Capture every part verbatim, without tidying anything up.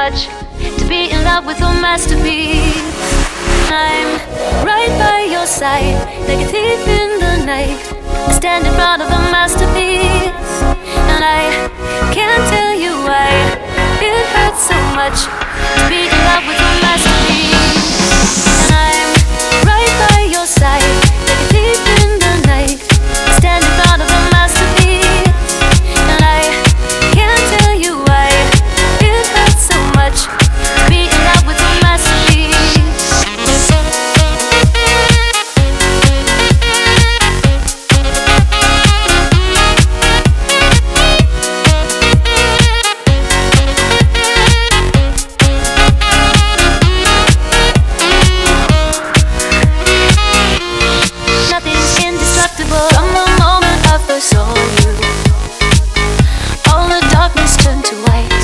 much to be in love with a masterpiece. I'm right by your side, like a thief in the night. I stand in front of a masterpiece, and I can't tell you why it hurts so much to be in love with a masterpiece. And I'm right by your side, like a thief in the night. I stand in front of a masterpiece, and I can't tell you why it hurts so much to be in love with a masterpiece. From the moment I first saw you, all the darkness turned to white.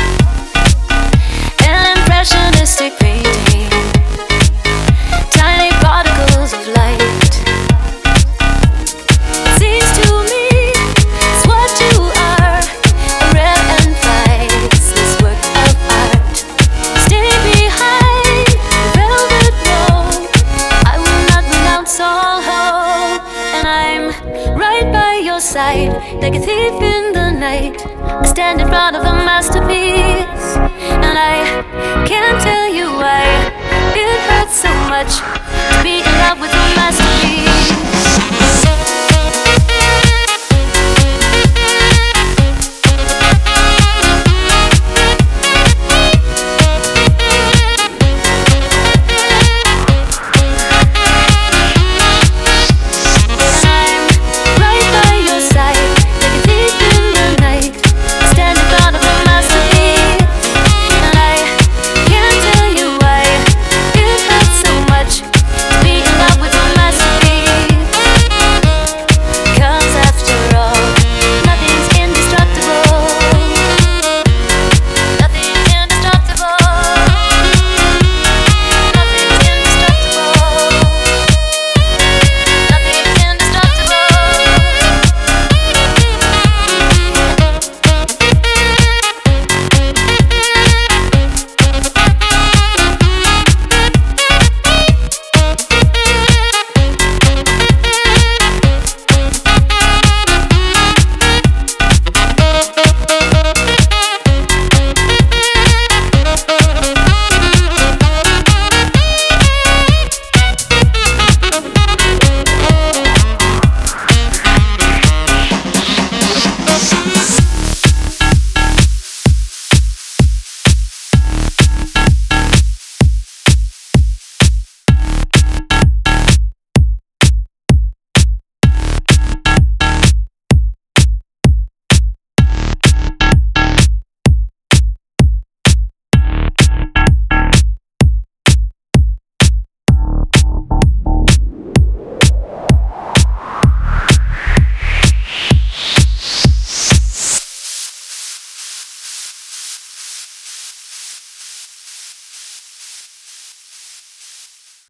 An impressionistic painting, tiny particles of light. It seems to me it's what you are, a rare and priceless work of art. Stay behind the velvet wall, I will not renounce all hope. And I'm right by your side, like a thief in the night. I stand in front of a masterpiece, and I can't tell you why it hurts so much to be in love with